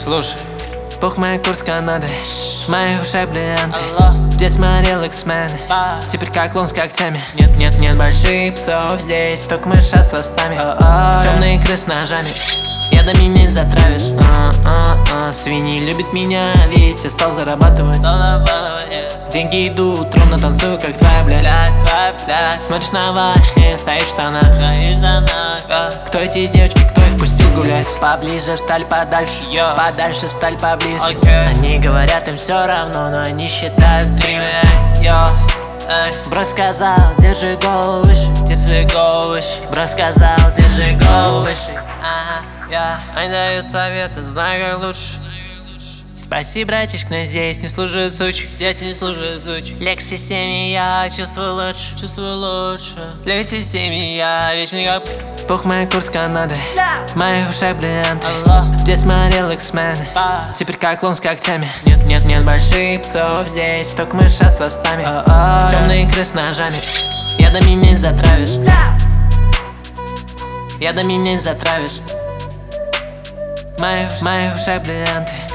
Слушай, пух моя курс Канады, моих ушей бриллианты. Здесь смотрел X-Men, теперь как клон с когтями. Нет больших псов здесь, только мыша с хвостами. Темные крыс с ножами, ядами не затравишь. Свиньи любят меня, ведь я стал зарабатывать. Деньги идут, ровно танцую, как твоя блядь. Смотришь на ваш стоишь в штанах. Кто эти девочки, кто их пустил гулять? Поближе в сталь, подальше, подальше в сталь, поближе. Они говорят, им все равно, но они считают стримы. Бро сказал, держи голову выше, держи голову выше. Бро сказал, держи голову выше. Они дают советы, знаю как лучше. Спасибо, братишка, но здесь не служит суч. Здесь не служит суч. Лег в системе, я чувствую лучше. Чувствую лучше. Лег в системе, я вечный как пух моя курс Канады, моих ушей бриллианты. Здесь смотрел X-Men, теперь как клон с когтями. Нет больших псов здесь, только мыша с хвостами. Темные крыс с ножами, ядами не затравишь. Ядами не затравишь. Моих ушей бриллианты.